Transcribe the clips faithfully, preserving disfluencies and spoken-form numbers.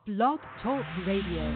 Blog Talk Radio.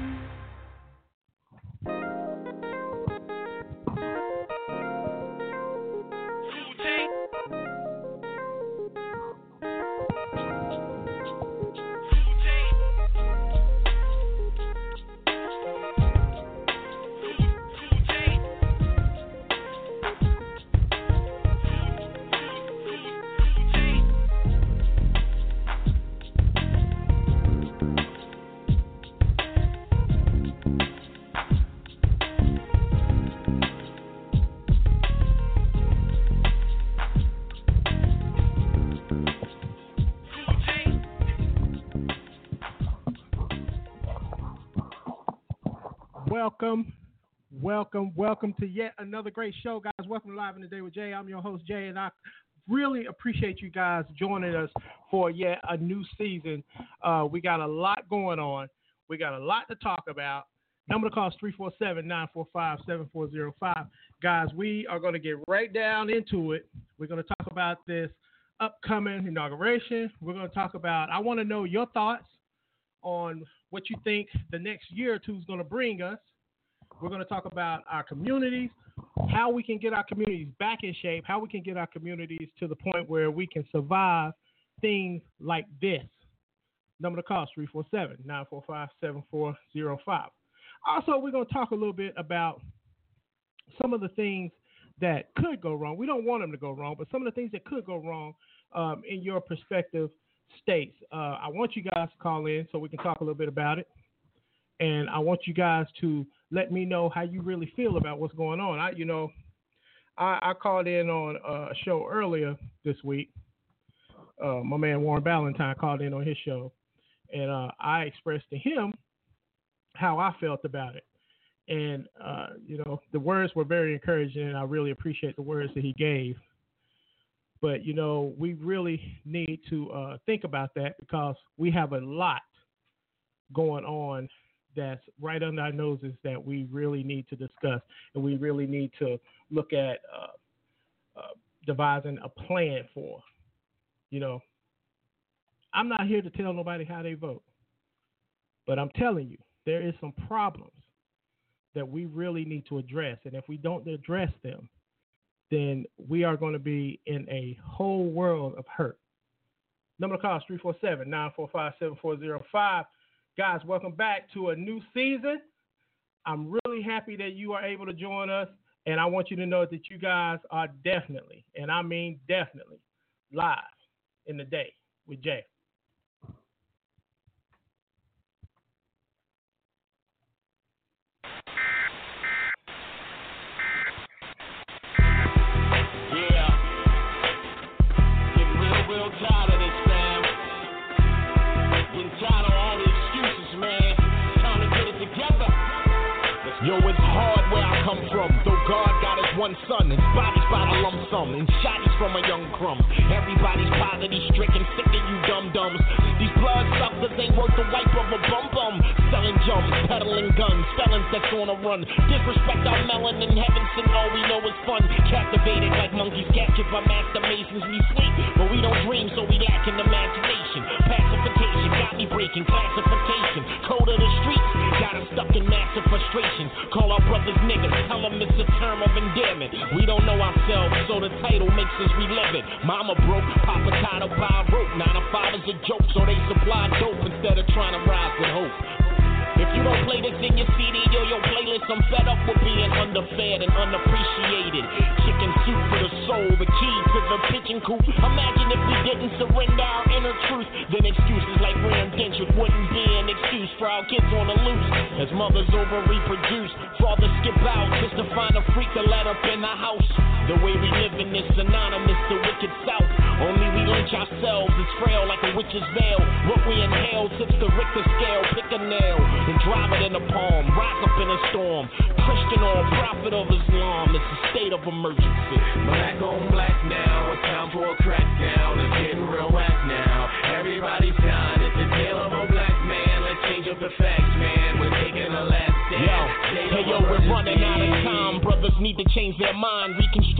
Welcome, welcome, welcome to yet another great show, guys. Welcome to Live in the Day with Jay. I'm your host, Jay, and I really appreciate you guys joining us for yet a new season. Uh, we got a lot going on. We got a lot to talk about. Number to call is three four seven, nine four five, seven four zero five. Guys, we are going to get right down into it. We're going to talk about this upcoming inauguration. We're going to talk about, I want to know your thoughts on what you think the next year or two is going to bring us. We're going to talk about our communities, how we can get our communities back in shape, how we can get our communities to the point where we can survive things like this. Number to call is three four seven, nine four five, seven four zero five. Also, we're going to talk a little bit about some of the things that could go wrong. We don't want them to go wrong, but some of the things that could go wrong um, in your perspective states. Uh, I want you guys to call in so we can talk a little bit about it. And I want you guys to let me know how you really feel about what's going on. I, you know, I, I called in on a show earlier this week. Uh, my man Warren Ballantyne called in on his show, and uh, I expressed to him how I felt about it. And, uh, you know, the words were very encouraging, and I really appreciate the words that he gave. But, you know, we really need to uh, think about that because we have a lot going on that's right under our noses that we really need to discuss, and we really need to look at uh, uh, devising a plan for. You know, I'm not here to tell nobody how they vote, but I'm telling you, there is some problems that we really need to address, and if we don't address them, then we are going to be in a whole world of hurt. Number to call is three four seven, nine four five, seven four zero five. Guys, welcome back to a new season. I'm really happy that you are able to join us, and I want you to know that you guys are definitely, and I mean definitely, live in the day with Jay. Real tired of this, fam. Getting tired of all the excuses, man. Time to get it together. Yo, it's hard where I come from. Though God got his one son, his body's by the lump sum, and shotties from a young crumb. Everybody's poverty stricken, sick of you dum dums. These blood suckers ain't worth the wipe of a bum bum. Selling jumps, peddling guns, felons that's on a run. Disrespect our melanin, heaven sent all we know is fun. Captivated like monkeys captured by master masons. We sleep, but we don't dream, so we lack in imagination. Pacification got me breaking classification. Code of the streets got us stuck in massive frustration. Call our brothers niggas, tell them it's a term of endearment. We don't know ourselves, so the title makes us relive it. Mama broke, Papa tied up by a rope. Nine to five is a joke, so they supply dope instead of trying to rise with hope. If you don't play this in your C D or your playlist, I'm fed up with being underfed and unappreciated. Chicken soup for the soul, the key to the pigeon coop. Imagine if we didn't surrender our inner truth, then excuses like re-indentured wouldn't be an excuse for our kids on the loose. As mothers over-reproduce, fathers skip out just to find a freak to let up in the house. The way we live in this synonymous to wicked south. Only we lynch ourselves, it's frail like a witch's veil. What we inhale tips the Richter scale, pick a nail and drive it in a palm, rise up in a storm. Christian or prophet of Islam, it's a state of emergency. Black on black now, it's time for a crackdown. It's getting real whack now. Everybody's dying, it's the tale of a black man. Let's change up the facts, man. We're taking a last stand. Yo, hey yo, we're running out of time. Brothers need to change their mind, reconstruct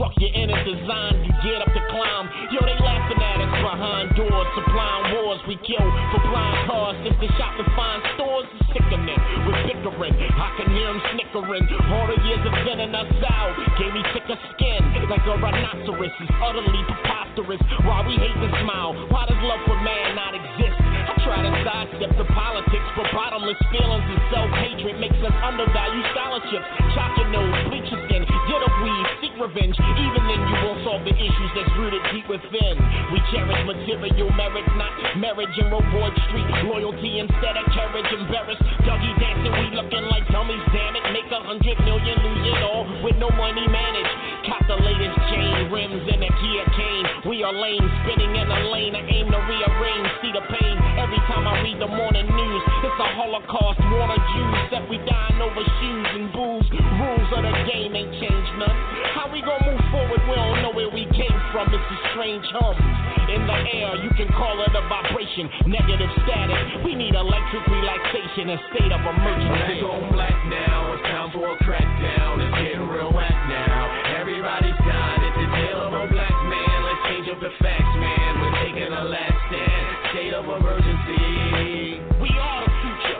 structure in it designed you get up to climb. Yo, they laughing at us behind doors, supplying wars. We kill for blind cars just to shop and find stores. It's sickening with bickering. I can hear them snickering. All the years of thinning us out gave me thicker skin like a rhinoceros. It's utterly preposterous. Why we hate to smile? Why does love for man not exist? I try to sidestep the politics, but bottomless feelings and self-hatred makes us undervalue scholarships. Chop your nose, bleach your skin, get a weed, seek revenge. Even then you won't solve the issues that's rooted deep within. We cherish material merits, not marriage and reward street. Loyalty instead of courage, embarrassed. Dougie dancing, we looking like dummies, damn it. Make a hundred million, lose it all with no money managed. Cop the latest chain, rims and a Kia cane. We are lame, spinning in a lane. I aim to rearrange, see the pain. Every time I read the morning news, it's a Holocaust, war of Jews. That we dying over shoes and booze. Rules of the game ain't changed none. How we gon' move forward? We don't know where we came from. It's a strange hum in the air. You can call it a vibration, negative static. We need electric relaxation, a state of emergency. Black on black now, it's time for a crackdown. It's getting real whack now. Everybody's dying. It's the tale of a black man. Let's change up the facts, man. We're taking a last stand. State of emergency. We are the future.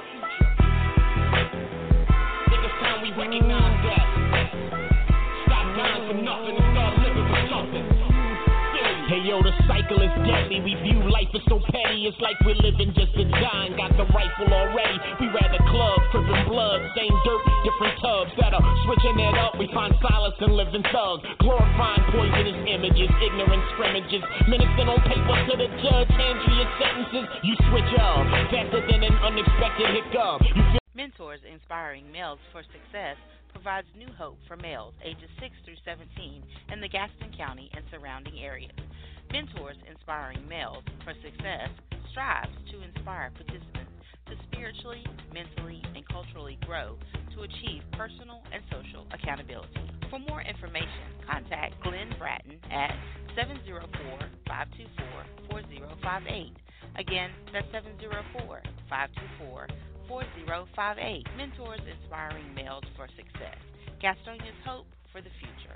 Think it's time we recognize that. Stop dying for nothing and start living for something. Hey yo, the cycle is deadly. We view life as so petty. It's like we're living just to die and got the rifle already. We rather club, crippin' blood, same dirt, different tubs. That are switching it up. We find solace in living thugs, glorifying poisonous images, ignorant scrimmages, menacing on paper to the judge, hands you your sentences. You switch up faster than an unexpected hiccup. You feel Mentors Inspiring Males for Success provides new hope for males ages six through seventeen in the Gaston County and surrounding areas. Mentors Inspiring Males for Success strives to inspire participants to spiritually, mentally, and culturally grow to achieve personal and social accountability. For more information, contact Glenn Bratton at seven zero four, five two four, four zero five eight. Again, that's seven zero four, five two four, four zero five eight. Mentors Inspiring Males for Success. Gastonia's hope for the future.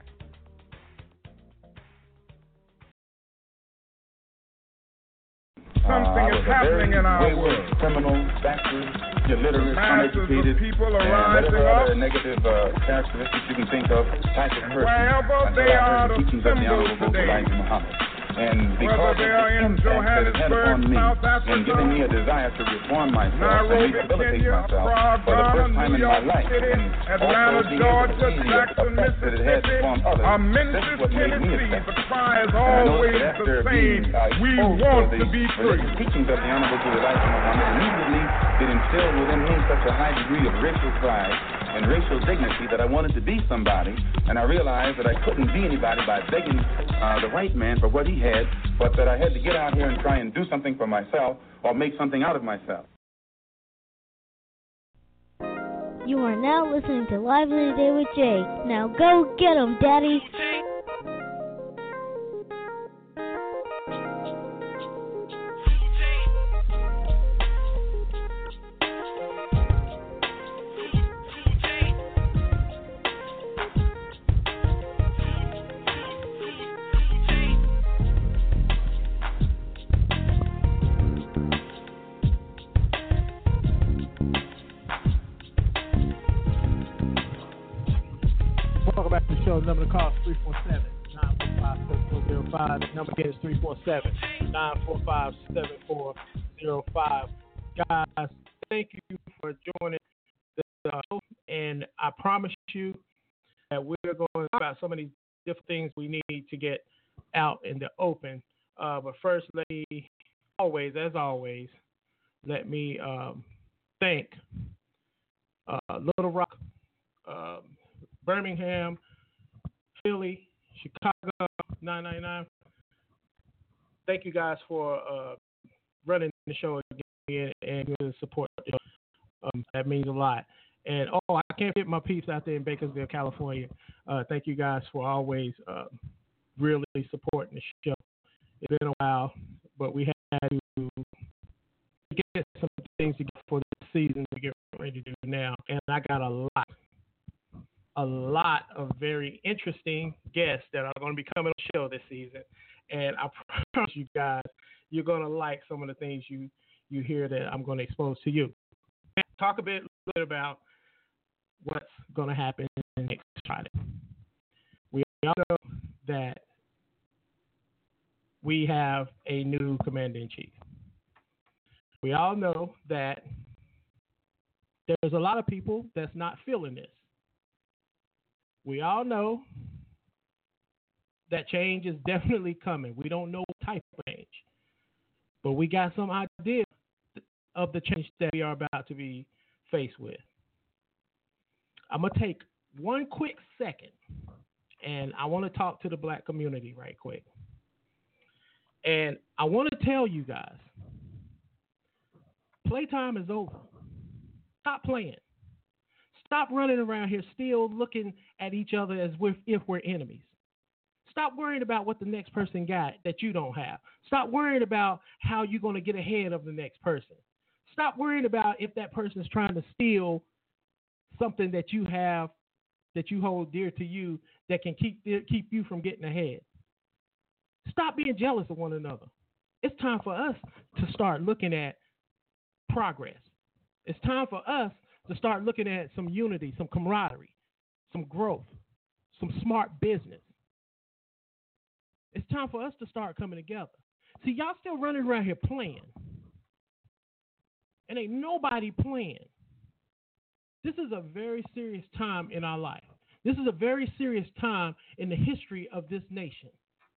Something is happening in our world. Criminal, backward, illiterate, masses uneducated, of people are and rising whatever up. other negative uh, characteristics you can think of, type of person. Wherever until they I heard are the teachings of the assembled Honorable today. Elijah Muhammad. And Whether because they of are the in impact that it had Johannesburg, upon me, South Africa, and giving me a desire to reform myself Nairobi, and rehabilitate Kenya, myself Prague, for the first time New in my York life, City, and Atlanta, also being able Georgia, to see the Jackson, effect that it has Mississippi, upon others. or This Memphis, is what made me Tennessee, effective. the cry is And I know always that the after same. being uh, We exposed want to to the be free. religious teachings of the Honorable Elijah Muhammad, immediately it instilled within me such a high degree of racial pride and racial dignity that I wanted to be somebody, and I realized that I couldn't be anybody by begging uh, the white man for what he had, but that I had to get out here and try and do something for myself or make something out of myself. You are now listening to Live in the Day with Jay. Now go get 'em, Daddy. Welcome back to the show. The number to call is three four seven, nine four five, seven four zero five. The number again is three four seven, nine four five, seven four zero five. Guys, thank you for joining the show. And I promise you that we're going to talk about so many different things we need to get out in the open. Uh, but first, let me, always, as always, let me um, thank uh, Little Rock, um, Birmingham, Philly, Chicago, nine nine nine. Thank you guys for uh, running the show again and giving support. Um, that means a lot. And, oh, I can't get my peeps out there in Bakersville, California. Uh, thank you guys for always uh, really supporting the show. It's been a while, but we had to get some things to get for the season to get ready to do now. And I got a lot, a lot of very interesting guests that are going to be coming on the show this season. And I promise you guys, you're going to like some of the things you, you hear that I'm going to expose to you. Talk a bit, a bit about what's going to happen next Friday. We all know that we have a new commander-in-chief. We all know that there's a lot of people that's not feeling this. We all know that change is definitely coming. We don't know what type of change, but we got some idea of the change that we are about to be faced with. I'm going to take one quick second, and I want to talk to the black community right quick. And I want to tell you guys, playtime is over. Stop playing. Stop running around here still looking at each other as if we're enemies. Stop worrying about what the next person got that you don't have. Stop worrying about how you're going to get ahead of the next person. Stop worrying about if that person is trying to steal something that you have, that you hold dear to you, that can keep keep you from getting ahead. Stop being jealous of one another. It's time for us to start looking at progress. It's time for us to start looking at some unity, some camaraderie, some growth, some smart business. It's time for us to start coming together. See, y'all still running around here playing. And ain't nobody playing. This is a very serious time in our life. This is a very serious time in the history of this nation.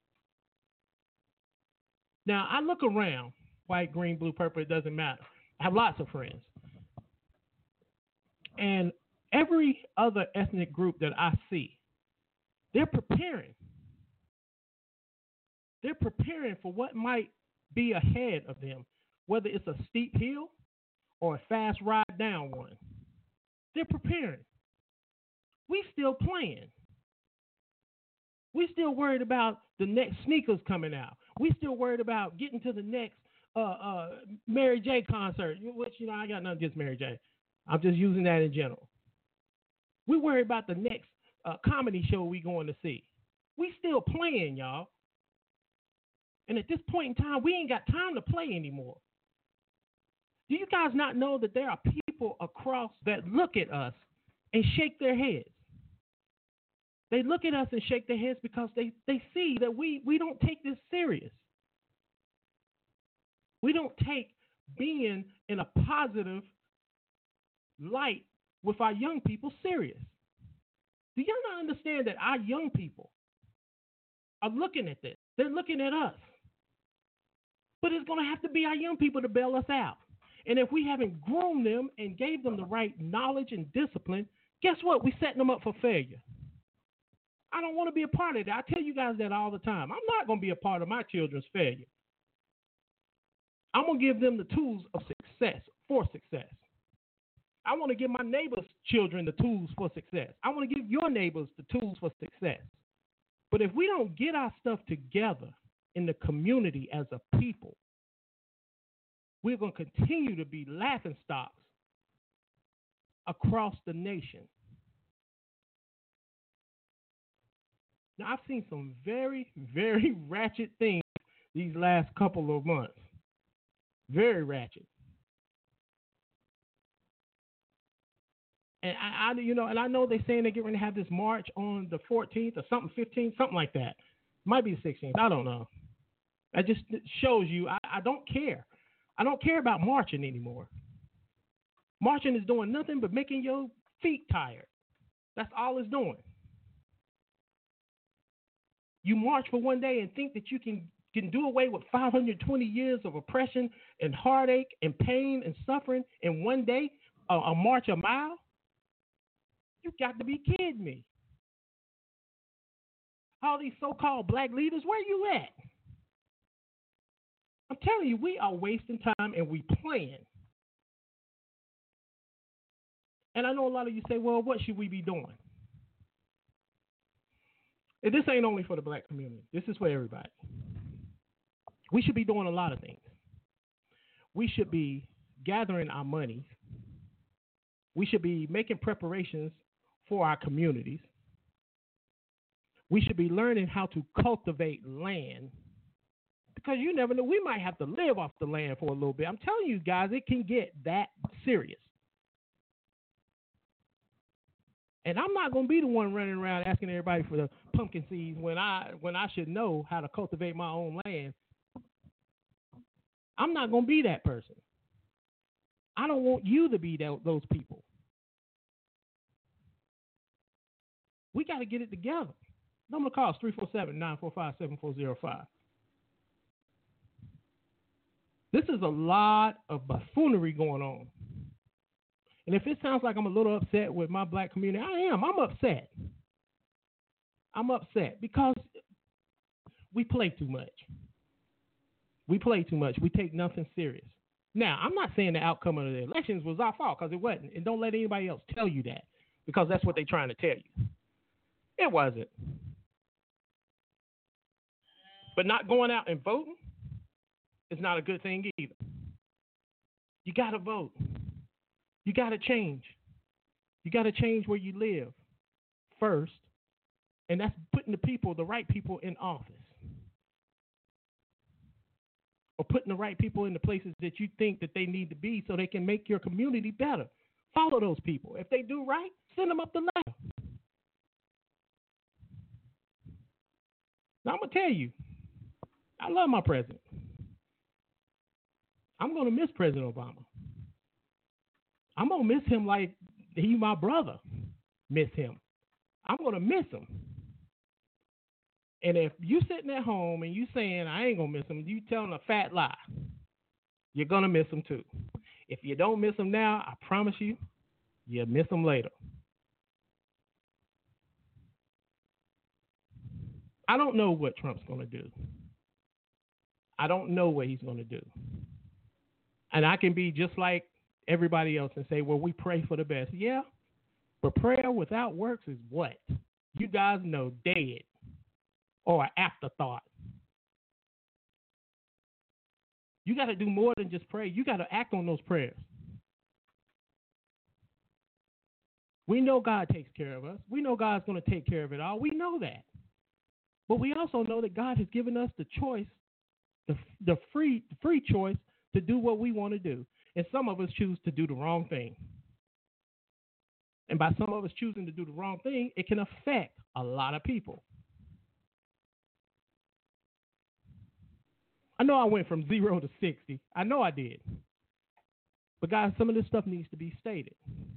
Now, I look around, white, green, blue, purple, it doesn't matter. I have lots of friends. And every other ethnic group that I see, they're preparing. They're preparing for what might be ahead of them, whether it's a steep hill or a fast ride down one. They're preparing. We still playing. We still worried about the next sneakers coming out. We still worried about getting to the next uh, uh, Mary J concert, which, you know, I got nothing against Mary J. I'm just using that in general. We worry about the next uh, comedy show we going to see. We still playing, y'all. And at this point in time, we ain't got time to play anymore. Do you guys not know that there are people across that look at us and shake their heads? They look at us and shake their heads because they, they see that we, we don't take this serious. We don't take being in a positive light with our young people serious. Do y'all not understand that our young people are looking at this? They're looking at us. But it's going to have to be our young people to bail us out. And if we haven't groomed them and gave them the right knowledge and discipline, guess what? We're setting them up for failure. I don't want to be a part of that. I tell you guys that all the time. I'm not going to be a part of my children's failure. I'm going to give them the tools of success, for success. I want to give my neighbors' children the tools for success. I want to give your neighbors the tools for success. But if we don't get our stuff together in the community as a people, we're going to continue to be laughingstocks across the nation. Now, I've seen some very, very ratchet things these last couple of months. Very ratchet. And I, I, you know, and I know they're saying they're getting ready to have this march on the fourteenth or something, fifteenth, something like that. Might be the sixteenth. I don't know. That just shows you I, I don't care. I don't care about marching anymore. Marching is doing nothing but making your feet tired. That's all it's doing. You march for one day and think that you can, can do away with five hundred twenty years of oppression and heartache and pain and suffering in one day, a, a march a mile? You got to be kidding me. All these so-called black leaders, where you at? I'm telling you, we are wasting time and we playing. And I know a lot of you say, well, what should we be doing? And this ain't only for the black community. This is for everybody. We should be doing a lot of things. We should be gathering our money. We should be making preparations for our communities. We should be learning how to cultivate land, because you never know. We might have to live off the land for a little bit. I'm telling you guys, it can get that serious. And I'm not going to be the one running around asking everybody for the pumpkin seeds when I when I should know how to cultivate my own land. I'm not going to be that person. I don't want you to be that, those people. We got to get it together. Number to call is three four seven, nine four five, seven four zero five. This is a lot of buffoonery going on. And if it sounds like I'm a little upset with my black community, I am. I'm upset. I'm upset because we play too much. We play too much. We take nothing serious. Now, I'm not saying the outcome of the elections was our fault, because it wasn't. And don't let anybody else tell you that, because that's what they're trying to tell you. It wasn't. But not going out and voting is not a good thing either. You got to vote. You got to change. You got to change where you live first, and that's putting the people, the right people, in office, or putting the right people in the places that you think that they need to be so they can make your community better. Follow those people. If they do right, send them up the ladder. Now, I'm going to tell you, I love my president. I'm going to miss President Obama. I'm going to miss him like he my brother. Miss him. I'm going to miss him. And if you sitting at home and you saying, I ain't going to miss him, you telling a fat lie, you're going to miss him too. If you don't miss him now, I promise you, you'll miss him later. I don't know what Trump's going to do. I don't know what he's going to do. And I can be just like everybody else and say, well, we pray for the best. Yeah, but prayer without works is what? You guys know, dead or an afterthought. You got to do more than just pray. You got to act on those prayers. We know God takes care of us. We know God's going to take care of it all. We know that. But we also know that God has given us the choice, the, the free the free choice to do what we want to do. And some of us choose to do the wrong thing. And by some of us choosing to do the wrong thing, it can affect a lot of people. I know I went from zero to sixty. I know I did. But guys, some of this stuff needs to be stated.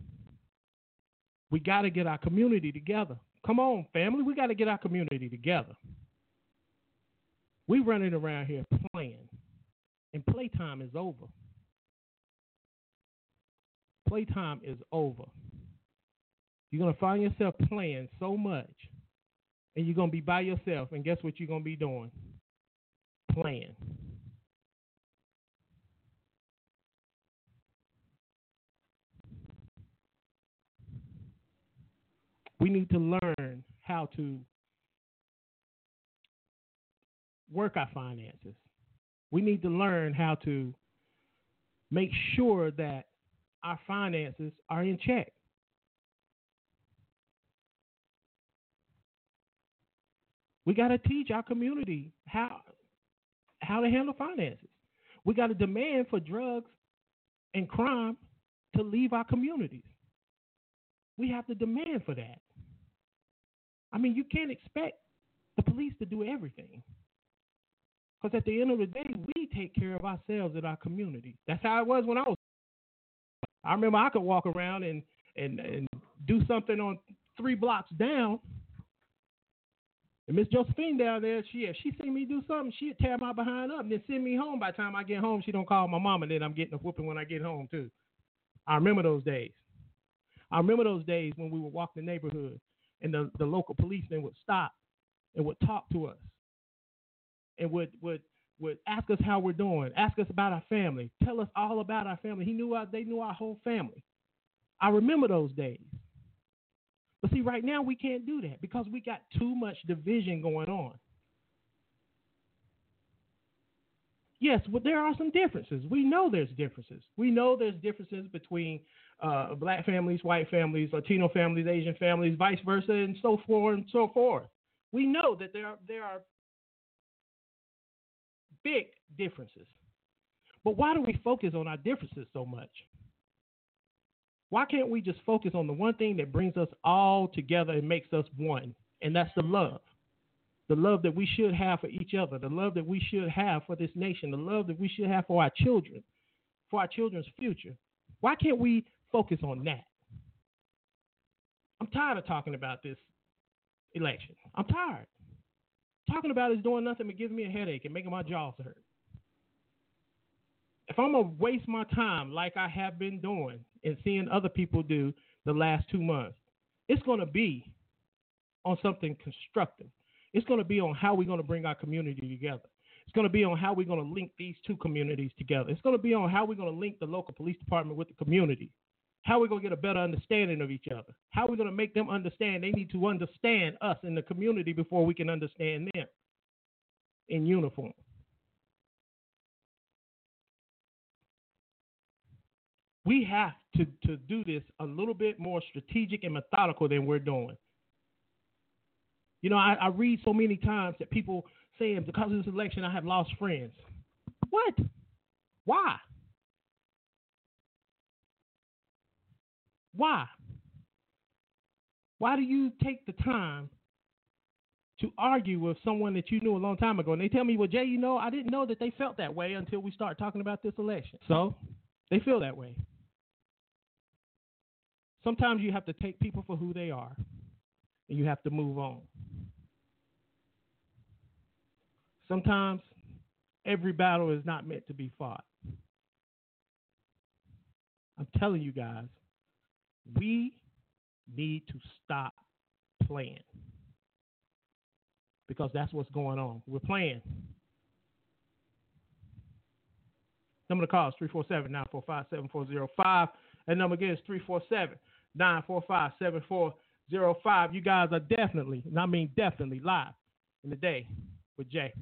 We got to get our community together. Come on, family. We got to get our community together. We running around here playing, and playtime is over. Playtime is over. You're going to find yourself playing so much, and you're going to be by yourself, and guess what you're going to be doing? Playing. We need to learn how to work our finances. We need to learn how to make sure that our finances are in check. We got to teach our community how how to handle finances. We got to demand for drugs and crime to leave our communities. We have to demand for that. I mean, you can't expect the police to do everything. Because at the end of the day, we take care of ourselves in our community. That's how it was when I was. I remember I could walk around and, and, and do something on three blocks down. And Miss Josephine down there, she if she seen me do something, she'd tear my behind up and then send me home. By the time I get home, she don't call my mama, and then I'm getting a whooping when I get home too. I remember those days. I remember those days when we would walk the neighborhood and the, the local policeman would stop and would talk to us and would, would, would ask us how we're doing, ask us about our family, tell us all about our family. He knew our, they knew our whole family. I remember those days. But see, right now we can't do that because we got too much division going on. yes, well, there are some differences. We know there's differences. We know there's differences between uh, black families, white families, Latino families, Asian families, vice versa, and so forth and so forth. We know that there are, there are big differences. But why do we focus on our differences so much? Why can't we just focus on the one thing that brings us all together and makes us one? And that's the love. The love that we should have for each other, the love that we should have for this nation, the love that we should have for our children, for our children's future. Why can't we focus on that? I'm tired of talking about this election. I'm tired. Talking about it is doing nothing but giving me a headache and making my jaws hurt. If I'm going to waste my time like I have been doing and seeing other people do the last two months, it's going to be on something constructive. It's going to be on how we're going to bring our community together. It's going to be on how we're going to link these two communities together. It's going to be on how we're going to link the local police department with the community, how we're going to get a better understanding of each other, how we're going to make them understand they need to understand us in the community before we can understand them in uniform. We have to, to do this a little bit more strategic and methodical than we're doing. You know, I, I read so many times that people saying because of this election, I have lost friends. What? Why? Why? Why do you take the time to argue with someone that you knew a long time ago? And they tell me, well, Jay, you know, I didn't know that they felt that way until we start talking about this election. So they feel that way. Sometimes you have to take people for who they are, and you have to move on. Sometimes every battle is not meant to be fought. I'm telling you guys, we need to stop playing, because that's what's going on. We're playing. Number to call is three four seven, nine four five, seven four zero five. And number again is three four seven, nine four five, seven four zero five. You guys are definitely, and I mean definitely, live in the day with Jay.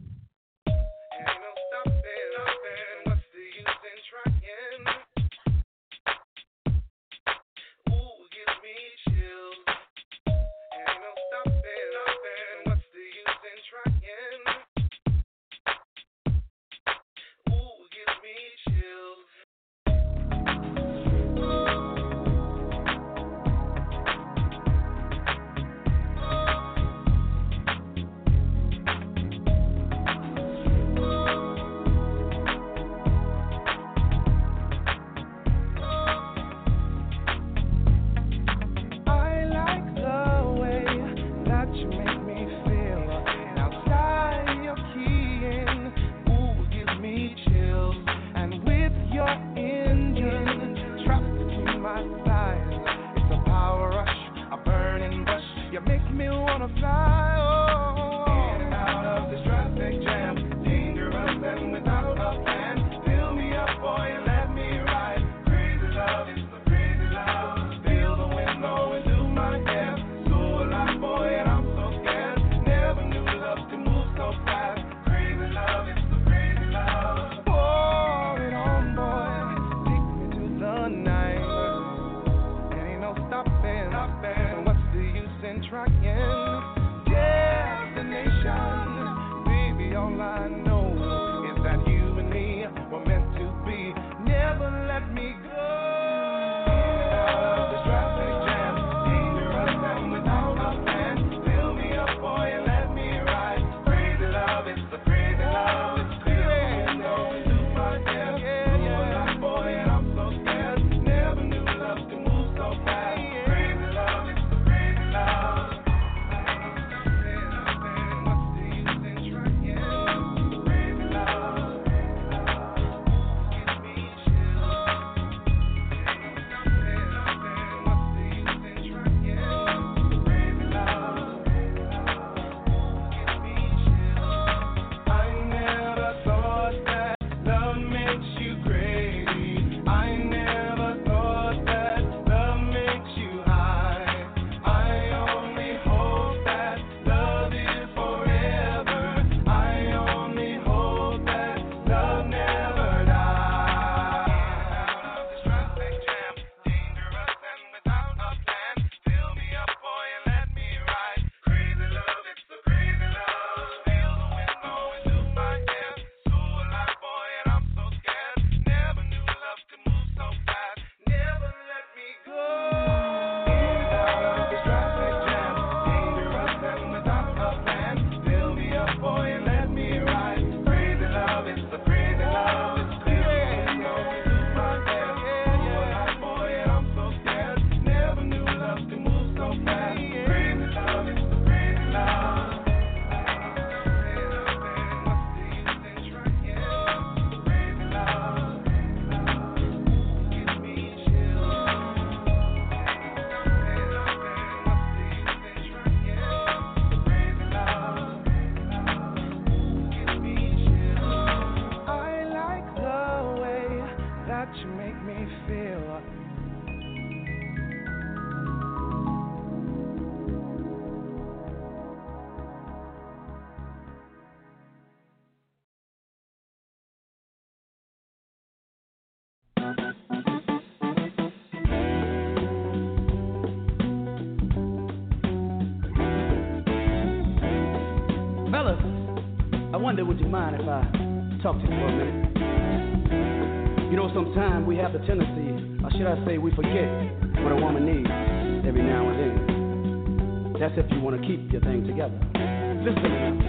wonder, would you mind if I talk to you for a minute? You know, sometimes we have the tendency, or should I say we forget what a woman needs every now and then. That's if you want to keep your thing together. Listen.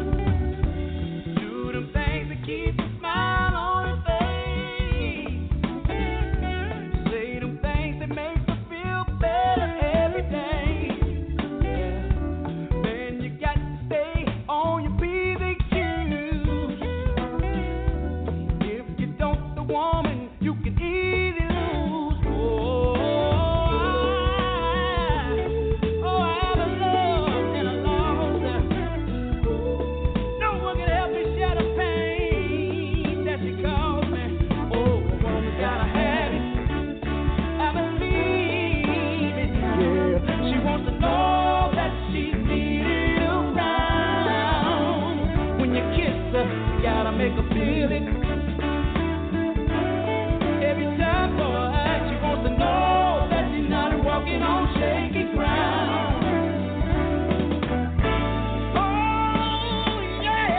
Do them things that keep a smile on her face. Say them things that make her feel better every day. Yeah. Then you got to stay on your P V Qs. If you don't, the woman you can easily lose. Oh, I, oh, I have a love and a loss. No one can help me share the pain that she caused me. Oh, a woman's gotta have it. I believe it. Yeah, she wants to know that she's needed around. When you kiss her, you gotta make her feel it. Every time for her, she wants to know that she's not walking on shaky ground. Oh, yeah,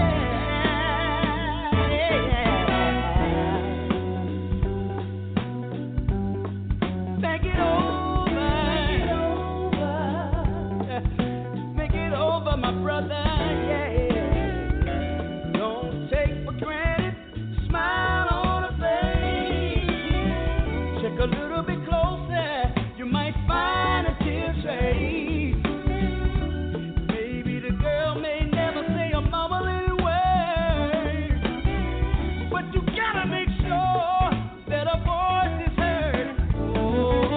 yeah. Think it over. Make it over, my brother, yeah. Don't take for granted the smile on her face. Check a little bit closer, you might find a tear trace. Maybe the girl may never say a mumbling word, but you gotta make sure that her voice is heard. Oh,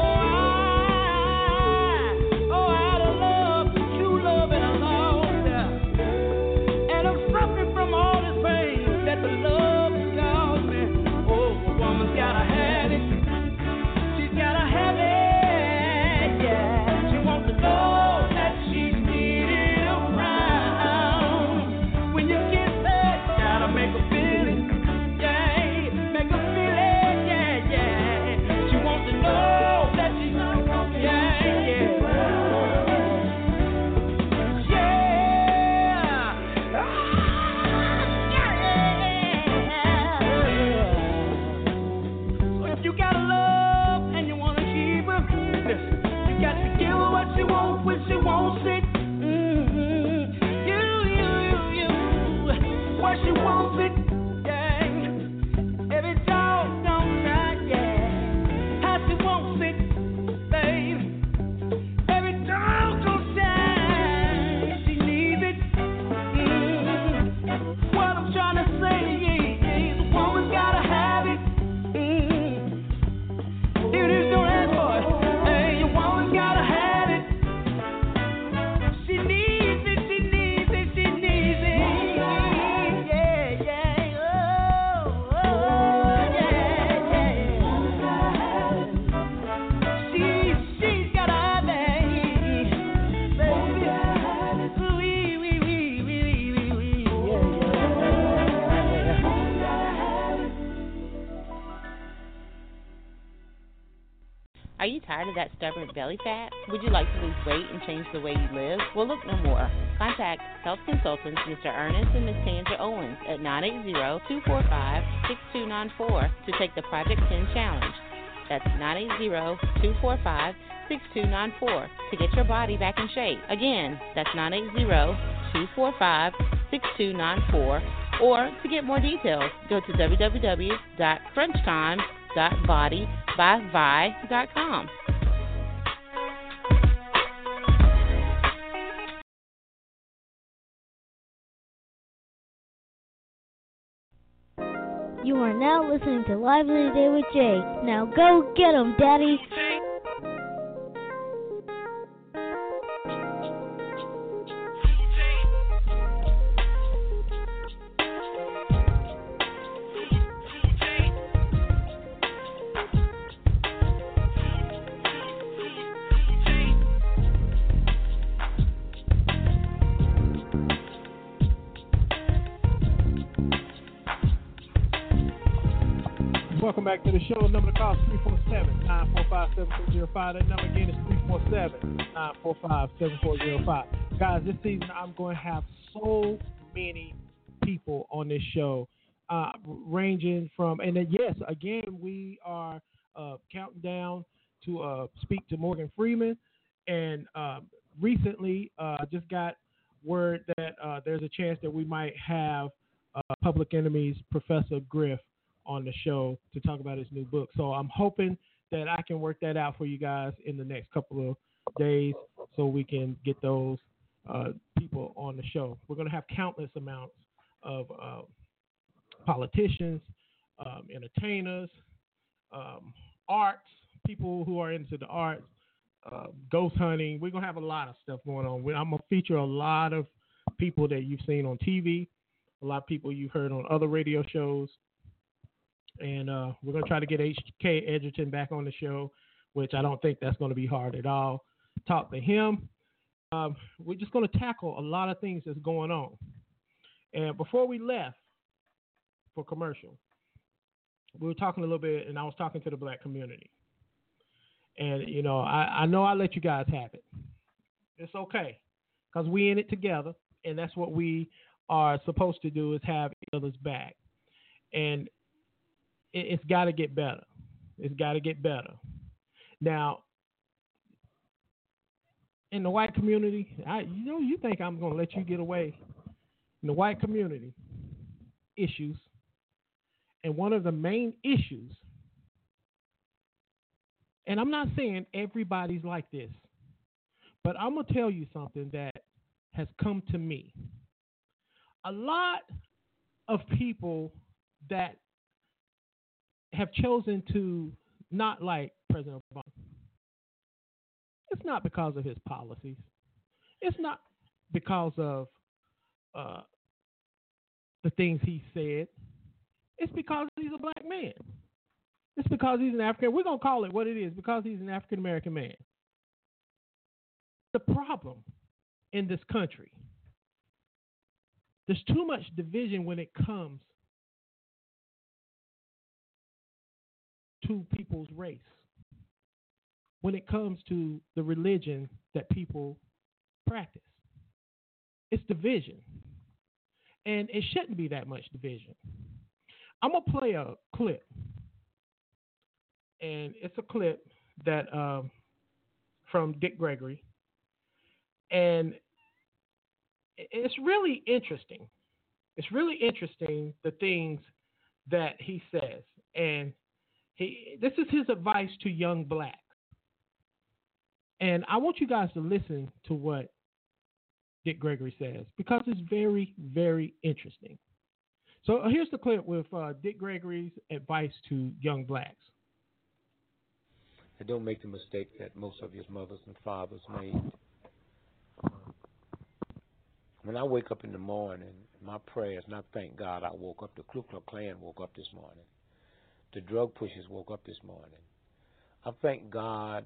I, oh, out of love, true love and a lost her. And I'm suffering from all this pain that the love has caused me. Oh, a woman's gotta have it. She's gotta have it, yeah. She wants to know that she's needed around. When you kiss her, gotta make her feel it, yeah. Make her feel it, yeah, yeah. She wants to know that she's not walking, yeah, yeah. Yeah. Ah, yeah. So if you got a love and you wanna keep her, listen, you got to give her what she wants when she wants it. Mm-hmm. You, you, you, you, what she wants it, yeah. Every dog don't cry, yeah. How she wants it, babe. Every dog don't shine, she needs it. Mm-hmm. What I'm trying to say is, a woman's gotta have it. Mm-hmm. Even if you don't ask for it, hey, your woman's gotta have it. She needs it, she needs it, she needs it. Yeah, yeah, oh, oh, yeah, yeah. She, she's gotta have it, baby. Wee, wee, wee, wee, wee, wee, yeah, yeah. Are you tired of that stubborn belly fat? Would you like to lose weight and change the way you live? Well, look no more. Contact Health Consultants Mister Ernest and Miss Sandra Owens at nine eight zero, two four five, six two nine four to take the Project ten Challenge. That's nine eight zero, two four five, six two nine four to get your body back in shape. Again, that's nine eight zero, two four five, six two nine four. Or to get more details, go to w w w dot crunch time dot body by vi dot com. You are now listening to Lively Today with Jay. Now go get 'em, Daddy. Welcome back to the show. Number to call is three four seven, nine four five, seven four zero five. That number again is three four seven, nine four five, seven four zero five. Guys, this season I'm going to have so many people on this show, uh, ranging from, and then, yes, again, we are uh, counting down to uh, speak to Morgan Freeman. And uh, recently, I uh, just got word that uh, there's a chance that we might have uh, Public Enemy's Professor Griff on the show to talk about his new book. So I'm hoping that I can work that out for you guys in the next couple of days so we can get those uh, people on the show. We're going to have countless amounts of uh, politicians, um, entertainers, um, arts, people who are into the arts, uh, ghost hunting. We're going to have a lot of stuff going on. I'm going to feature a lot of people that you've seen on T V, a lot of people you've heard on other radio shows. And uh, we're going to try to get H K Edgerton back on the show, which I don't think that's going to be hard at all. Talk to him. Um, we're just going to tackle a lot of things that's going on. And before we left for commercial, we were talking a little bit, and I was talking to the black community. And, you know, I, I know I let you guys have it. It's okay, because we in it together, and that's what we are supposed to do, is have each other's back. And it, it's got to get better. It's got to get better. Now, in the white community, I, you know, you think I'm going to let you get away. In the white community, issues, and one of the main issues, and I'm not saying everybody's like this, but I'm going to tell you something that has come to me. A lot of people that have chosen to not like President Obama, it's not because of his policies. It's not because of uh, the things he said. It's because he's a black man. It's because he's an African. We're going to call it what it is, because he's an African-American man. The problem in this country, there's too much division when it comes to people's race, when it comes to the religion that people practice. It's division. And it shouldn't be that much division. I'm going to play a clip. And it's a clip that um, from Dick Gregory. And it's really interesting. It's really interesting, the things that he says. And he, this is his advice to young blacks. And I want you guys to listen to what Dick Gregory says, because it's very, very interesting. So here's the clip with uh, Dick Gregory's advice to young blacks. And don't make the mistake that most of your mothers and fathers made. When I wake up in the morning, my prayers, and I thank God I woke up, the Ku Klux Klan woke up this morning. The drug pushers woke up this morning. I thank God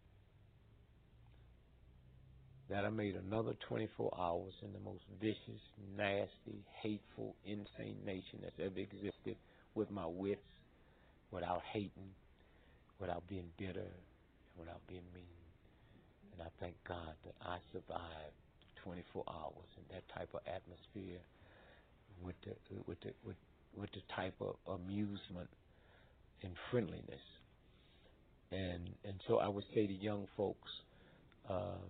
that I made another twenty-four hours in the most vicious, nasty, hateful, insane nation that's ever existed, with my wits, without hating, without being bitter, and without being mean. And I thank God that I survived twenty-four hours in that type of atmosphere, with the with the with, with the type of amusement and friendliness. And and so I would say to young folks, um,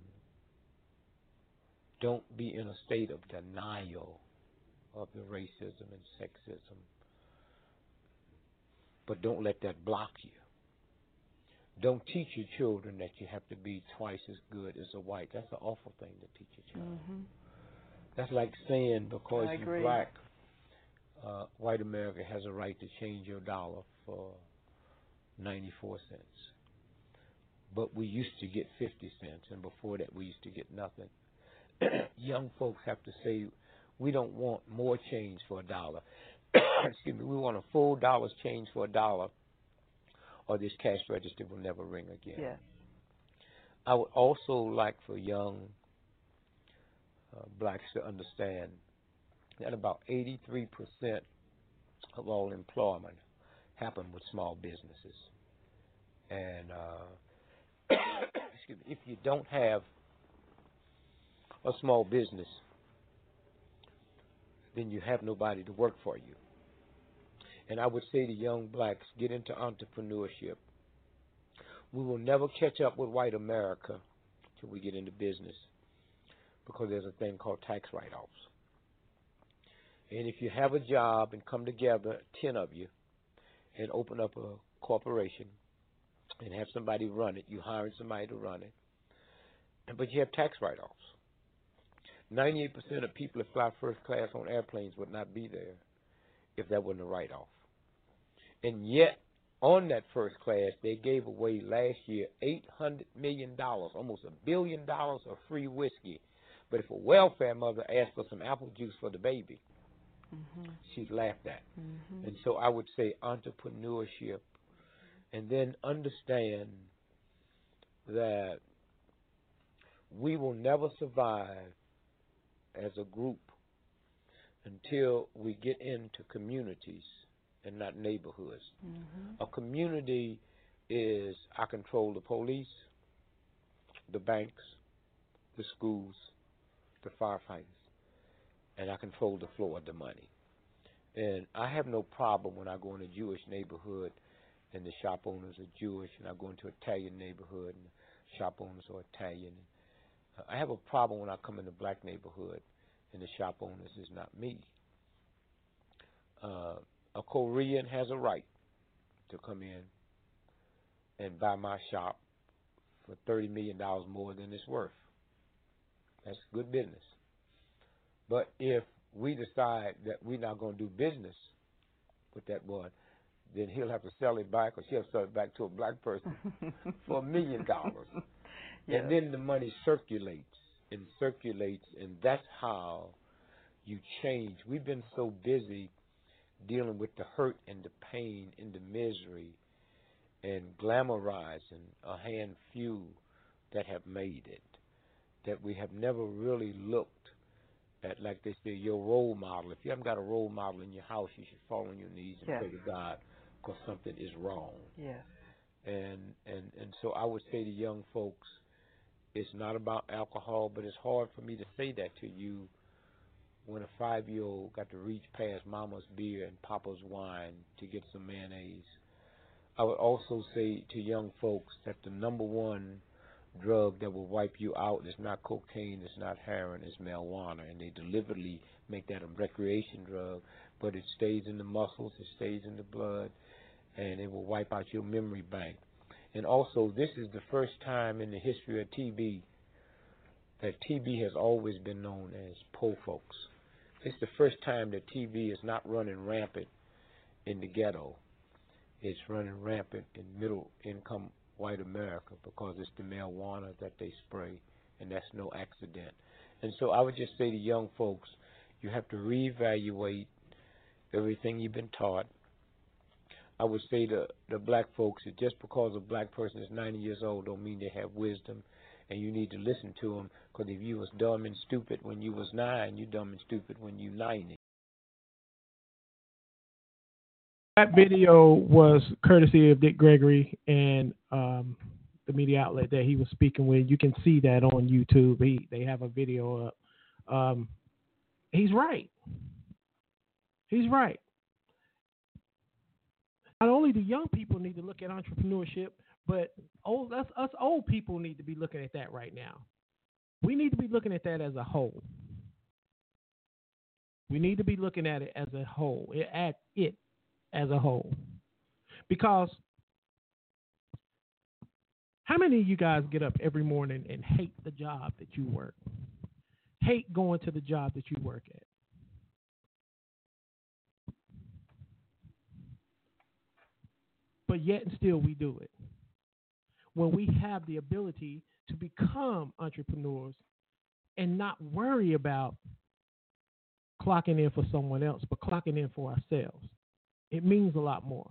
don't be in a state of denial of the racism and sexism, but don't let that block you. Don't teach your children that you have to be twice as good as a white. That's an awful thing to teach your child. Mm-hmm. That's like saying because you're black, uh, white America has a right to change your dollar for ninety-four cents. But we used to get fifty cents, and before that we used to get nothing. Young folks have to say, we don't want more change for a dollar. Excuse me, we want a full dollar's change for a dollar, or this cash register will never ring again. Yeah. I would also like for young uh, blacks to understand that about eighty-three percent of all employment happen with small businesses. And uh, excuse me, if you don't have a small business, then you have nobody to work for you. And I would say to young blacks, get into entrepreneurship. We will never catch up with white America till we get into business, because there's a thing called tax write-offs. And if you have a job and come together, ten of you, and open up a corporation and have somebody run it, you hiring somebody to run it, but you have tax write-offs. ninety-eight percent of people that fly first class on airplanes would not be there if that wasn't a write-off. And yet, on that first class, they gave away last year eight hundred million dollars, almost a billion dollars of free whiskey. But if a welfare mother asked for some apple juice for the baby, mm-hmm. she's laughed at. Mm-hmm. And so I would say entrepreneurship, and then understand that we will never survive as a group until we get into communities and not neighborhoods. Mm-hmm. A community is, I control the police, the banks, the schools, the firefighters, and I control the flow of the money. And I have no problem when I go in a Jewish neighborhood and the shop owners are Jewish, and I go into an Italian neighborhood and the shop owners are Italian. I have a problem when I come in a black neighborhood and the shop owners is not me. Uh, a Korean has a right to come in and buy my shop for thirty million dollars more than it's worth. That's good business. But if we decide that we're not going to do business with that one, then he'll have to sell it back, or she'll have to sell it back to a black person for a million dollars. Yes. And then the money circulates and circulates, and that's how you change. We've been so busy dealing with the hurt and the pain and the misery and glamorizing a hand few that have made it, that we have never really looked at, like they say, your role model. If you haven't got a role model in your house, you should fall on your knees and yes. pray to God, because something is wrong. Yes. And, and, and so I would say to young folks, it's not about alcohol, but it's hard for me to say that to you when a five-year-old got to reach past mama's beer and papa's wine to get some mayonnaise. I would also say to young folks that the number one drug that will wipe you out is not cocaine, it's not heroin, it's marijuana, and they deliberately make that a recreation drug, but it stays in the muscles, it stays in the blood, and it will wipe out your memory bank. And also, this is the first time in the history of T B that T B has always been known as poor folks. It's the first time that T B is not running rampant in the ghetto. It's running rampant in middle-income white America, because it's the marijuana that they spray, and that's no accident. And so I would just say to young folks, you have to reevaluate everything you've been taught. I would say to the black folks that just because a black person is ninety years old don't mean they have wisdom, and you need to listen to them, because if you was dumb and stupid when you was nine, you dumb and stupid when you ninety. That video was courtesy of Dick Gregory and um, the media outlet that he was speaking with. You can see that on YouTube. He, they have a video up. Um, he's right. He's right. Not only do young people need to look at entrepreneurship, but old, us, us old people need to be looking at that right now. We need to be looking at that as a whole. We need to be looking at it as a whole, at it as a whole. Because how many of you guys get up every morning and hate the job that you work? Hate going to the job that you work at? But yet and still we do it. When we have the ability to become entrepreneurs and not worry about clocking in for someone else, but clocking in for ourselves. It means a lot more.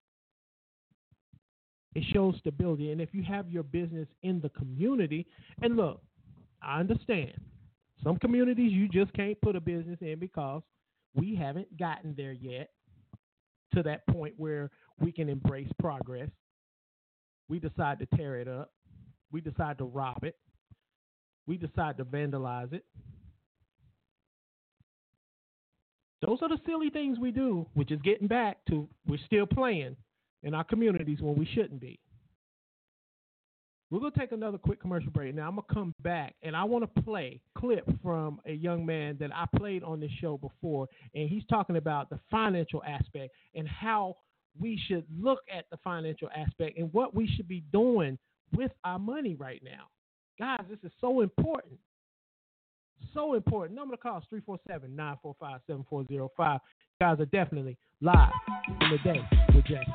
It shows stability. And if you have your business in the community, and look, I understand. Some communities you just can't put a business in because we haven't gotten there yet to that point where we can embrace progress. We decide to tear it up. We decide to rob it. We decide to vandalize it. Those are the silly things we do, which is getting back to we're still playing in our communities when we shouldn't be. We're going to take another quick commercial break. Now, I'm going to come back, and I want to play a clip from a young man that I played on this show before, and he's talking about the financial aspect and how we should look at the financial aspect and what we should be doing with our money right now. Guys, this is so important. So important. Number to call is three four seven, nine four five, seven four zero five. Guys are definitely live in the day with Jay.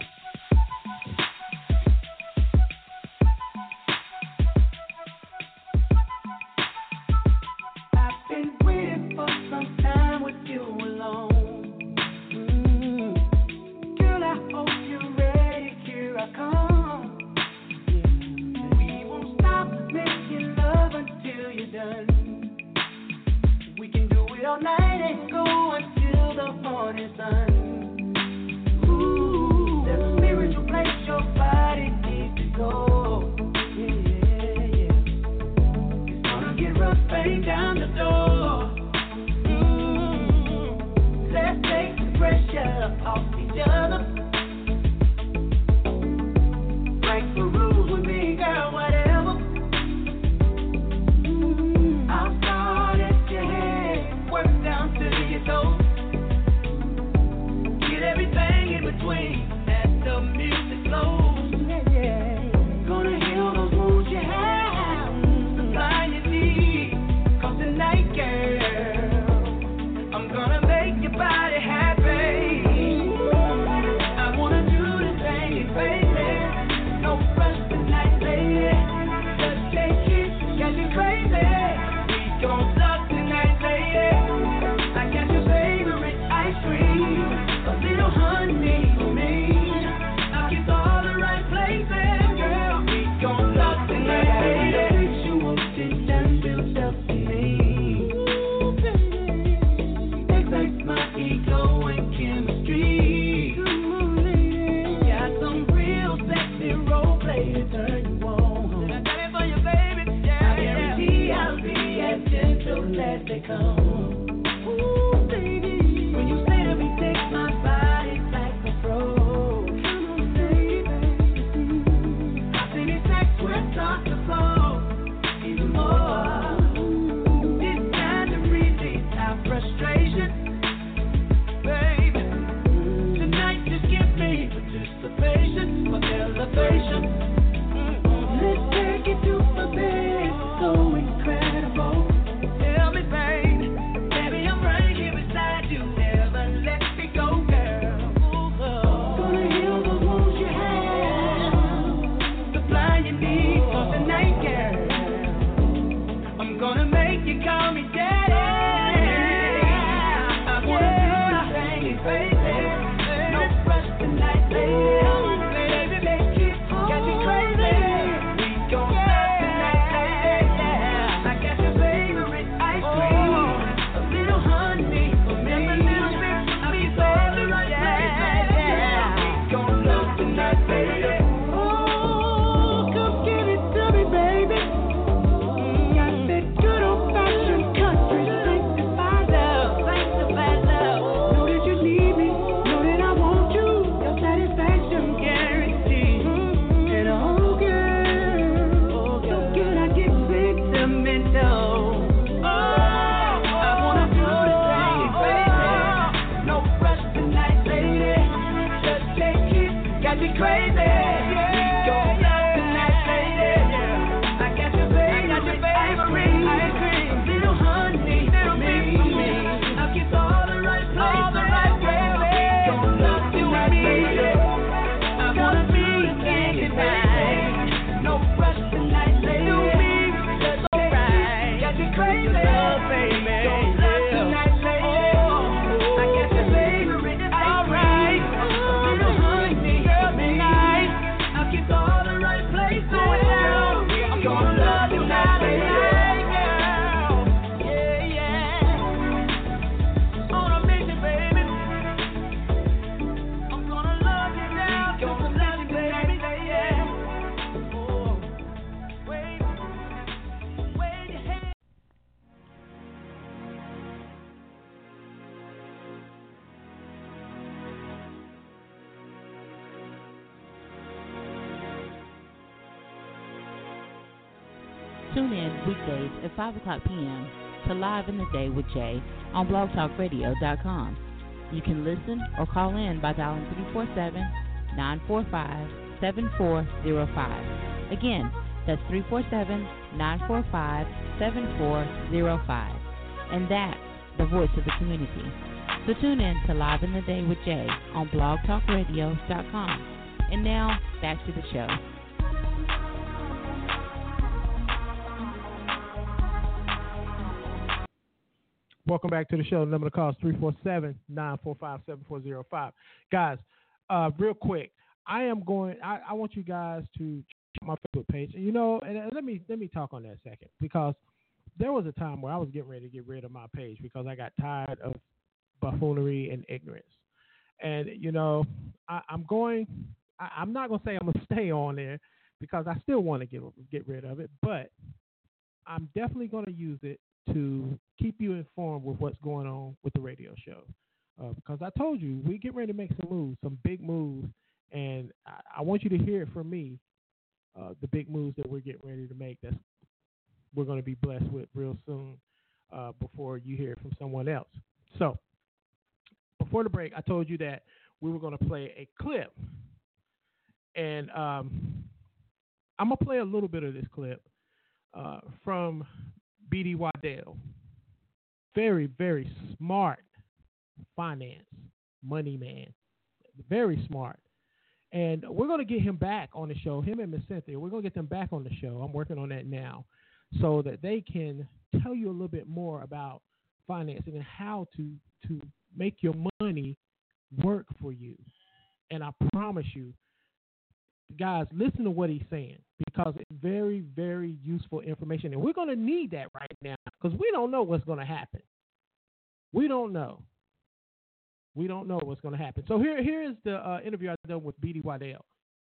All night and go until the morning sun. Ooh, there's Tune in weekdays at five o'clock p.m. to Live in the Day with Jay on blog talk radio dot com. You can listen or call in by dialing three four seven, nine four five, seven four zero five. Again, that's three four seven, nine four five, seven four zero five. And that's the voice of the community. So tune in to Live in the Day with Jay on blog talk radio dot com. And now, back to the show. Welcome back to the show. The number to call is three four seven, nine four five, seven four zero five. Guys, uh, real quick, I am going, I, I want you guys to check my Facebook page. You know, and let me let me talk on that a second, because there was a time where I was getting ready to get rid of my page because I got tired of buffoonery and ignorance. And, you know, I, I'm going, I, I'm not going to say I'm going to stay on there because I still want to get get rid of it, but I'm definitely going to use it to keep you informed with what's going on with the radio show. Uh, because I told you, we get ready to make some moves, some big moves, and I, I want you to hear it from me, uh, the big moves that we're getting ready to make that's we're going to be blessed with real soon uh, before you hear it from someone else. So, before the break, I told you that we were going to play a clip, and um, I'm going to play a little bit of this clip uh, from B D Waddell. Very, very smart finance money man. Very smart. And we're going to get him back on the show, him and Miss Cynthia. We're going to get them back on the show. I'm working on that now so that they can tell you a little bit more about financing and how to, to make your money work for you. And I promise you, guys, listen to what he's saying, because it's very, very useful information. And we're going to need that right now because we don't know what's going to happen. We don't know. We don't know what's going to happen. So here, here is the uh, interview I done with B D Waddell.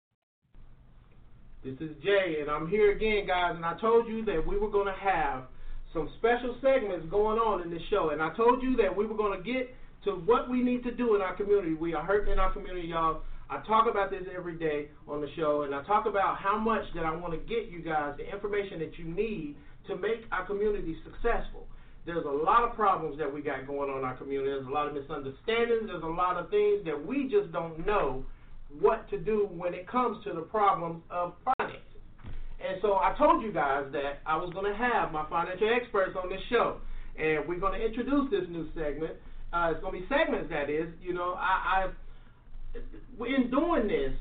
This is Jay, and I'm here again, guys. And I told you that we were going to have some special segments going on in this show. And I told you that we were going to get to what we need to do in our community. We are hurting in our community, y'all. I talk about this every day on the show, and I talk about how much that I want to get you guys the information that you need to make our community successful. There's a lot of problems that we got going on in our community. There's a lot of misunderstandings. There's a lot of things that we just don't know what to do when it comes to the problems of finances. And so I told you guys that I was going to have my financial experts on this show, and we're going to introduce this new segment. Uh, it's going to be segments, that is. You know, I, I've in doing this,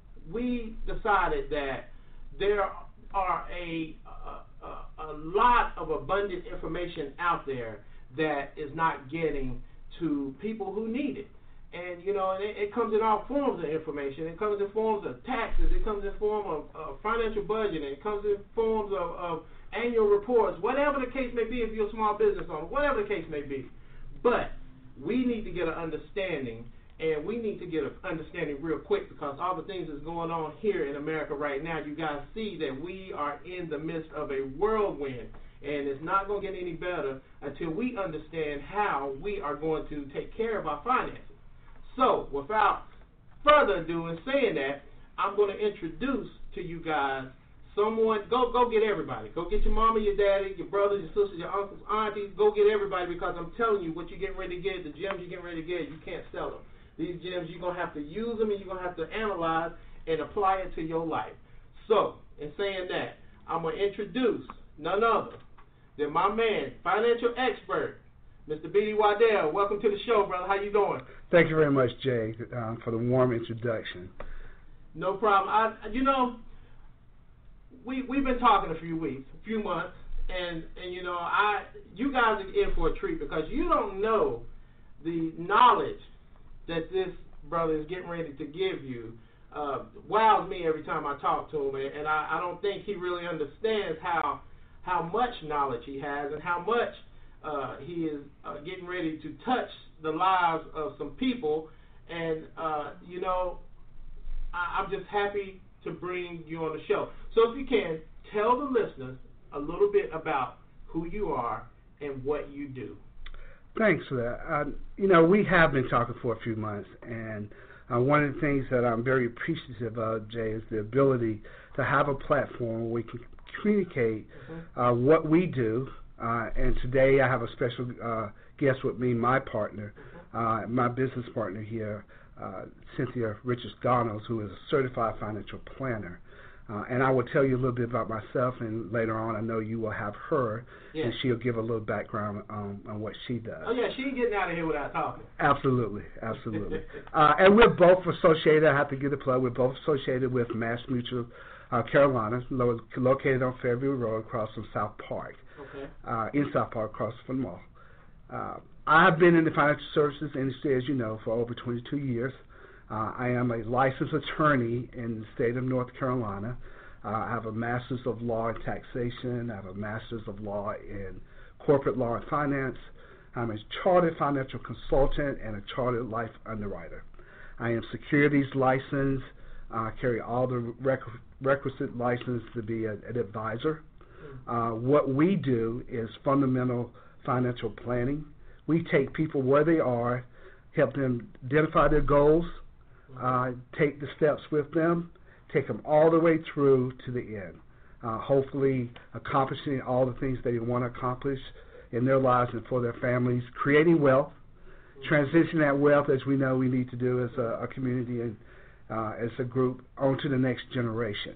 we decided that there are a, a, a lot of abundant information out there that is not getting to people who need it. And, you know, it, it comes in all forms of information. It comes in forms of taxes. It comes in form of uh, financial budgeting. It comes in forms of, of annual reports, whatever the case may be if you're a small business owner, whatever the case may be. But we need to get an understanding. And we need to get an understanding real quick, because all the things that's going on here in America right now, you guys see that we are in the midst of a whirlwind. And it's not going to get any better until we understand how we are going to take care of our finances. So, without further ado in saying that, I'm going to introduce to you guys someone. Go go get everybody. Go get your mama, your daddy, your brothers, your sisters, your uncles, aunties. Go get everybody, because I'm telling you, what you're getting ready to get, the gems you're getting ready to get, you can't sell them. These gems, you're going to have to use them, and you're going to have to analyze and apply it to your life. So, in saying that, I'm going to introduce none other than my man, financial expert, Mister B D Waddell. Welcome to the show, brother. How you doing? Thank you very much, Jay, um, for the warm introduction. No problem. I, you know, we, we've been talking a few weeks, a few months, and, and you know, I you guys are in for a treat, because you don't know the knowledge that this brother is getting ready to give you. Uh, wows me every time I talk to him, and, and I, I don't think he really understands how how much knowledge he has, and how much uh, he is uh, getting ready to touch the lives of some people. And uh, you know, I, I'm just happy to bring you on the show. So if you can, tell the listeners a little bit about who you are and what you do. Thanks for that. Uh, you know, we have been talking for a few months, and uh, one of the things that I'm very appreciative of, Jay, is the ability to have a platform where we can communicate uh, what we do. Uh, and today I have a special uh, guest with me, my partner, uh, my business partner here, uh, Cynthia Richards-Donalds, who is a certified financial planner. Uh, and I will tell you a little bit about myself, and later on I know you will have her, yes. and she'll give a little background on, on what she does. Oh, yeah, she ain't getting out of here without talking. Absolutely, absolutely. uh, and we're both associated, I have to give a plug, we're both associated with Mass Mutual uh, Carolina, lo- located on Fairview Road across from South Park, okay. uh, in South Park, across from the mall. Uh, I have been in the financial services industry, as you know, for over twenty-two years. Uh, I am a licensed attorney in the state of North Carolina. Uh, I have a master's of law in taxation. I have a master's of law in corporate law and finance. I'm a chartered financial consultant and a chartered life underwriter. I am securities licensed. I uh, carry all the requ- requisite license to be a, an advisor. Uh, what we do is fundamental financial planning. We take people where they are, help them identify their goals, uh, take the steps with them, take them all the way through to the end, uh, hopefully accomplishing all the things they want to accomplish in their lives and for their families, creating wealth, transitioning that wealth, as we know we need to do as a, a community and uh, as a group, onto the next generation.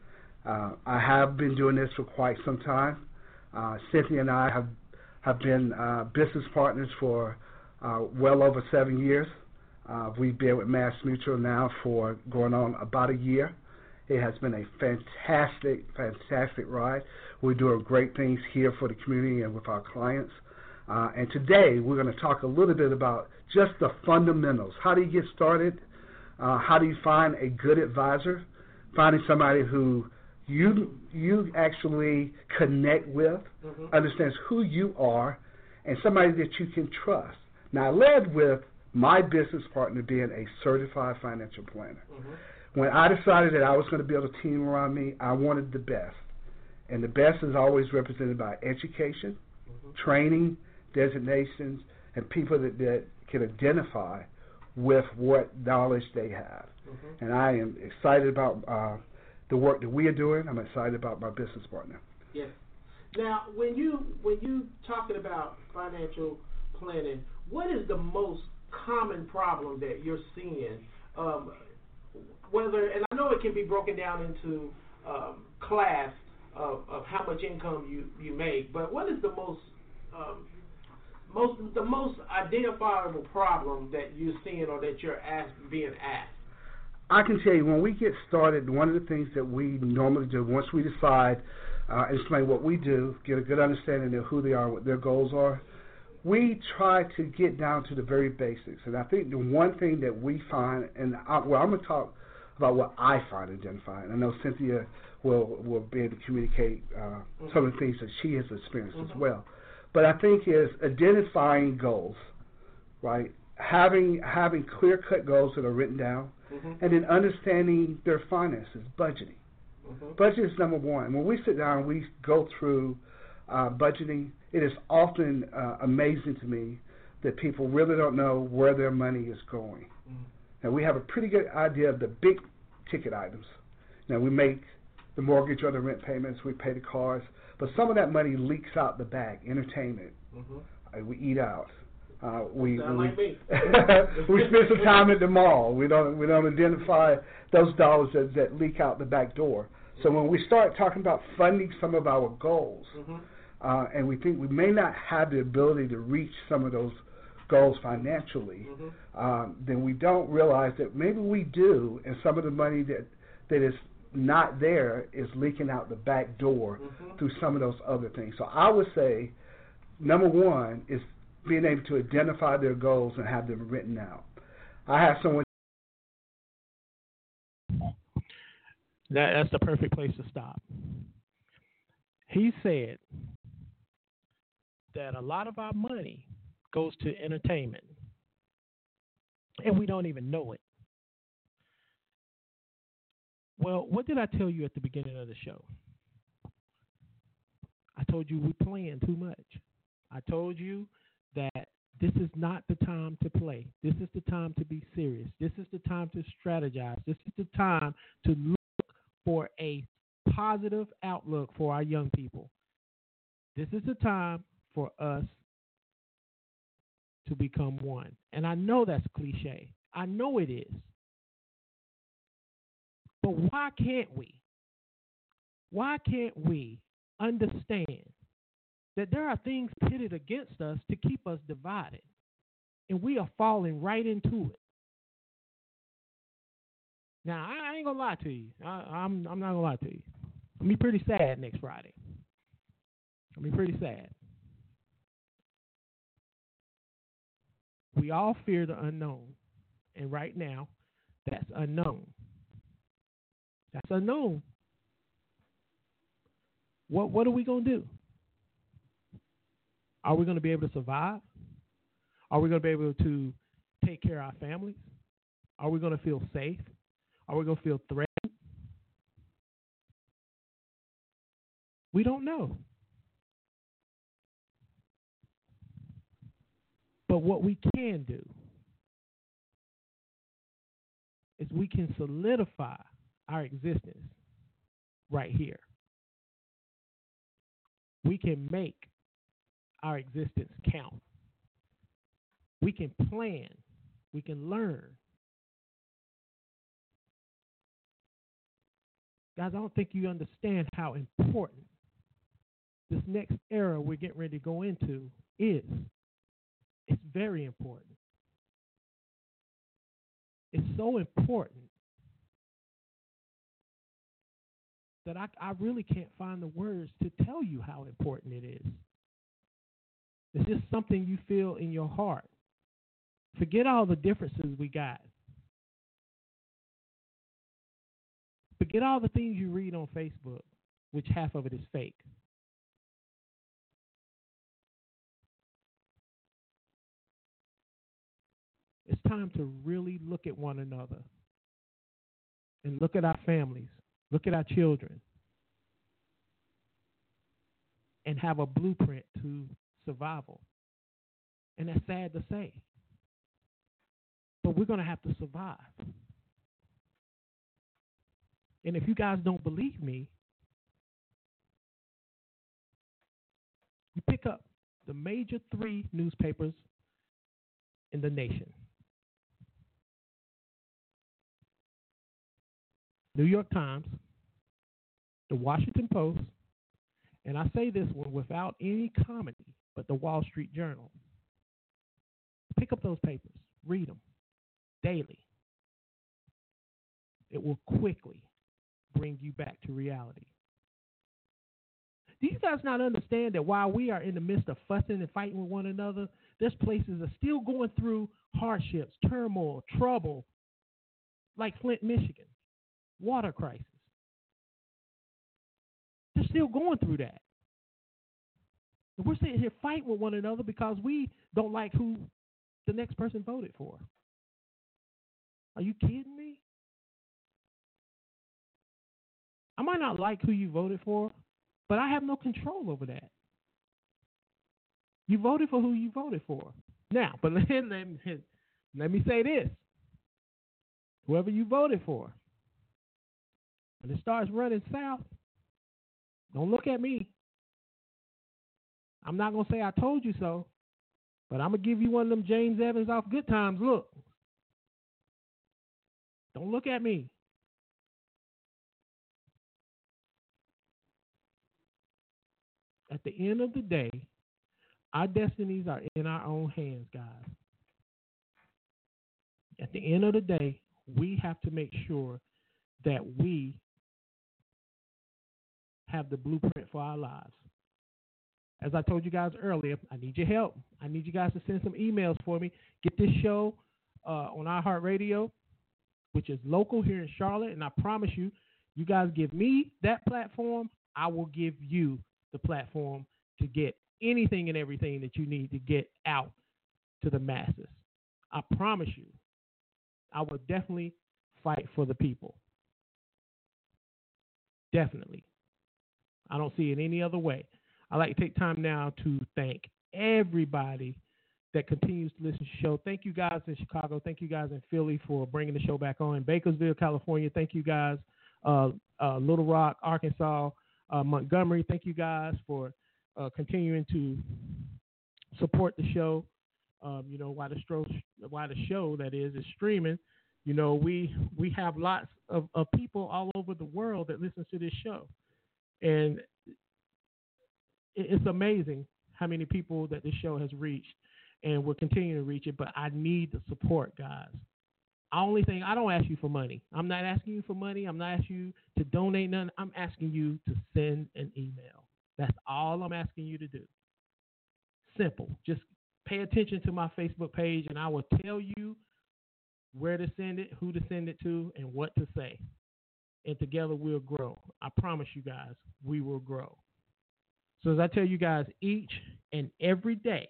Uh, I have been doing this for quite some time. Uh, Cynthia and I have have been uh, business partners for uh, well over seven years. Uh, we've been with Mass Mutual now for going on about a year. It has been a fantastic, fantastic ride. We're doing great things here for the community and with our clients. Uh, and today we're going to talk a little bit about just the fundamentals. How do you get started? Uh, how do you find a good advisor? Finding somebody who you you actually connect with, mm-hmm. understands who you are, and somebody that you can trust. Now, I led with my business partner being a certified financial planner. Mm-hmm. When I decided that I was going to build a team around me, I wanted the best. And the best is always represented by education, mm-hmm. training, designations, and people that, that can identify with what knowledge they have. Mm-hmm. And I am excited about uh, the work that we are doing. I'm excited about my business partner. Yes. Now, when you when you talking about financial planning, what is the most common problem that you're seeing? Um, whether, and I know it can be broken down into um, class of, of how much income you, you make, but what is the most um, most the most identifiable problem that you're seeing or that you're asked, being asked? I can tell you, when we get started, one of the things that we normally do, once we decide, uh, explain what we do, get a good understanding of who they are, what their goals are, we try to get down to the very basics. And I think the one thing that we find, and I, well, I'm going to talk about what I find identifying. I know Cynthia will, will be able to communicate uh, mm-hmm. some of the things that she has experienced mm-hmm. as well. But I think is identifying goals, right? Having having clear-cut goals that are written down, mm-hmm. and then understanding their finances, budgeting. Mm-hmm. Budget is number one. When we sit down and we go through uh, budgeting, it is often uh, amazing to me that people really don't know where their money is going. Mm-hmm. Now, we have a pretty good idea of the big-ticket items. Now, we make the mortgage or the rent payments, we pay the cars, but some of that money leaks out the back, entertainment. Mm-hmm. Uh, we eat out. Uh, we we, like me. we spend some time at the mall. We don't we don't identify those dollars that, that leak out the back door. So when we start talking about funding some of our goals, mm-hmm. uh, and we think we may not have the ability to reach some of those goals financially, mm-hmm. um, then we don't realize that maybe we do, and some of the money that that is not there is leaking out the back door mm-hmm. through some of those other things. So I would say, number one is being able to identify their goals and have them written out. I have someone. That, that's the perfect place to stop. He said that a lot of our money goes to entertainment, and we don't even know it. Well, what did I tell you at the beginning of the show? I told you we're playing too much. I told you that this is not the time to play. This is the time to be serious. This is the time to strategize. This is the time to look for a positive outlook for our young people. This is the time for us to become one. And I know that's cliche. I know it is. But why can't we? Why can't we understand that there are things pitted against us to keep us divided, and we are falling right into it? Now, I ain't gonna lie to you. I, I'm I'm not gonna lie to you. I'll be pretty sad next Friday. I'll be pretty sad. We all fear the unknown, and right now, that's unknown. That's unknown. What what are we gonna do? Are we gonna be able to survive? Are we gonna be able to take care of our families? Are we gonna feel safe? Are we gonna feel threatened? We don't know. But what we can do is we can solidify our existence right here. We can make our existence count. We can plan. We can learn. Guys, I don't think you understand how important this next era we're getting ready to go into is. It's very important. It's so important that I, I really can't find the words to tell you how important it is. It's just something you feel in your heart. Forget all the differences we got. Forget all the things you read on Facebook, which half of it is fake. It's time to really look at one another and look at our families, look at our children, and have a blueprint to survival. And that's sad to say, but we're going to have to survive. And if you guys don't believe me, you pick up the major three newspapers in the nation. New York Times, the Washington Post, and I say this one without any comedy, but the Wall Street Journal. Pick up those papers. Read them daily. It will quickly bring you back to reality. Do you guys not understand that while we are in the midst of fussing and fighting with one another, there's places that are still going through hardships, turmoil, trouble, like Flint, Michigan, water crisis. They're still going through that. And we're sitting here fighting with one another because we don't like who the next person voted for. Are you kidding me? I might not like who you voted for, but I have no control over that. You voted for who you voted for. Now, but let, let, let me say this. Whoever you voted for, when it starts running south, don't look at me. I'm not going to say I told you so, but I'm going to give you one of them James Evans off Good Times look. Don't look at me. At the end of the day, our destinies are in our own hands, guys. At the end of the day, we have to make sure that we have the blueprint for our lives. As I told you guys earlier, I need your help. I need you guys to send some emails for me. Get this show uh, on iHeartRadio, which is local here in Charlotte, and I promise you, you guys give me that platform, I will give you the platform to get anything and everything that you need to get out to the masses. I promise you, I will definitely fight for the people. Definitely. I don't see it any other way. I'd like to take time now to thank everybody that continues to listen to the show. Thank you guys in Chicago. Thank you guys in Philly for bringing the show back on. In Bakersville, California, thank you guys uh, uh, Little Rock, Arkansas, uh, Montgomery. Thank you guys for uh, continuing to support the show. Um, you know, while the, stro- while the show, that is, is streaming, you know, we we have lots of, of people all over the world that listen to this show. And it, it's amazing how many people that this show has reached, and we're continuing to reach it, but I need the support, guys. Only thing, I don't ask you for money. I'm not asking you for money. I'm not asking you to donate none. I'm asking you to send an email. That's all I'm asking you to do. Simple. Just pay attention to my Facebook page, and I will tell you where to send it, who to send it to, and what to say. And together we'll grow. I promise you guys, we will grow. So as I tell you guys each and every day,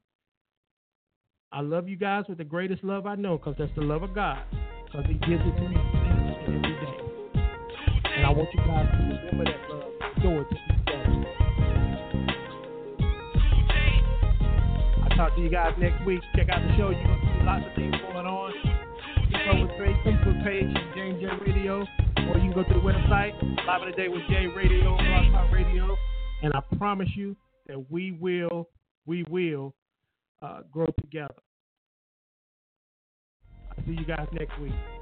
I love you guys with the greatest love I know, because that's the love of God, because he gives it to me each and every day. And I want you guys to remember that love, show it to each other. I'll talk to you guys next week. Check out the show. You're going to see lots of things going on. You can go with the Facebook page, James J Radio, or you can go to the website, Live in the Day with J Radio, Blog Talk Radio. And I promise you that we will, we will uh, grow together. I'll see you guys next week.